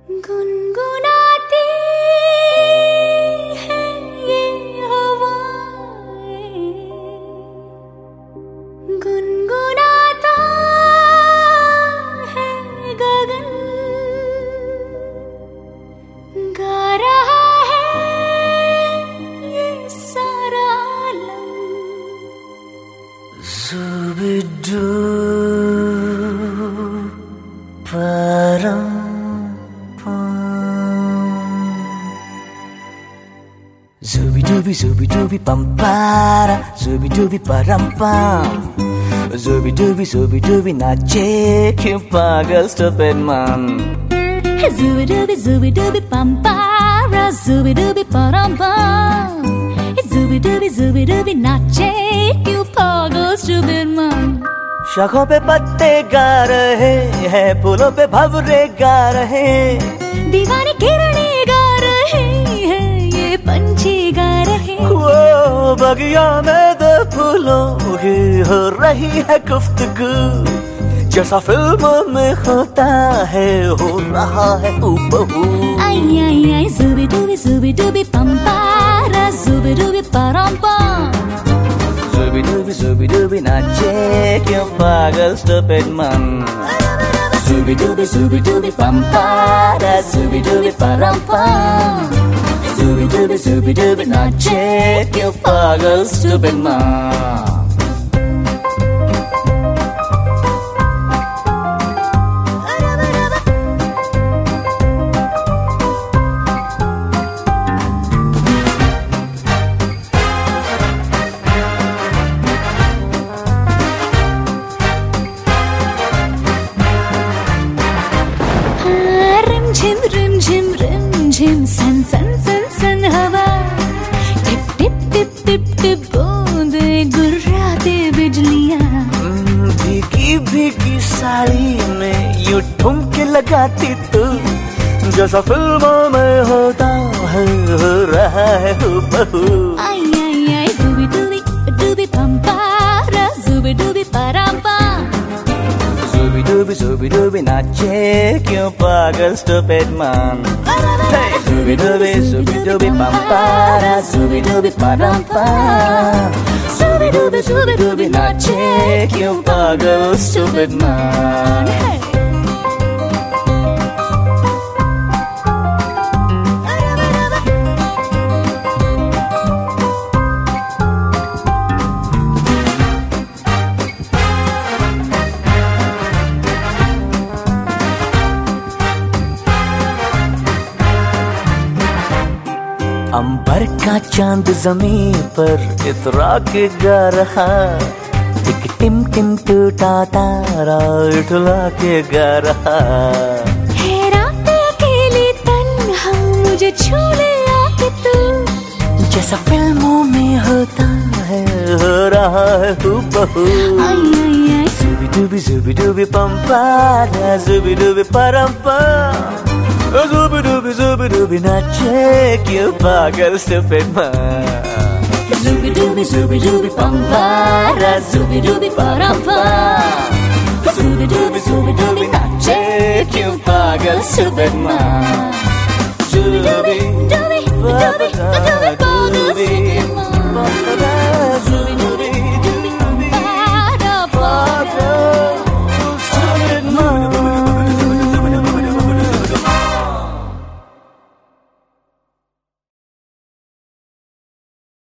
गुनगुनाती है ये हवाएं, गुनगुनाता है गगन, गा रहा है ये सारा आलम। Zubidu param Zubi pampara, zubi param pam. Zubi nache क्यों पागल stupid man. Zubi pampara, zubi param pam. Zubi nache क्यों पागल stupid man. शाखों पे पत्ते गा रहे हैं, फूलों पे भंवरे गा रहे, दीवानी किरणें गा रहे हैं, ये पंछी गा रहे। वो बगिया में दो फूलों की हो रही है गुफ्तगू, जैसा फिल्मों में होता है हो रहा है हूबहू। आई आई आई zubi dubi pampara, zubi param pam. Zubi dubi nache क्यों पागल stupid man. Zubi dubi pampara, zubi param pam. Zubi dubi nache क्यों पागल stupid man. रिम झिम सन सन सन सन हवा, टिप टिप टिप टिप टिप बूंदे गुर्राते बिजलियां। भीगी साड़ी में यूं ठुमके लगाती तू, जैसा फिल्मों में होता है हो रहा है हूबहू। आई आई आई zubi dubi pampara, zubi param pam. Zubi dubi nache क्यों पागल stupid man. Zubi dubi pampara, zubi param pam. Zubi dubi nache क्यों पागल stupid man. अंबर का चांद जमीन पर इतरा के गा रहा, एक टिम टिम टूटा तारा उठला के गा रहा। है रात अकेली तन्हा मुझे छू ले आके तू, जैसा फिल्मों में होता है हो रहा है हूबहू। आई आई आई zubi dubi pampara, zubi dubi param pam. Zubi dubi nache क्यों पागल stupid man. zubi dubi pampara, zubi param pam. Zubi dubi nache क्यों पागल stupid man. Zubi pagal stupid man.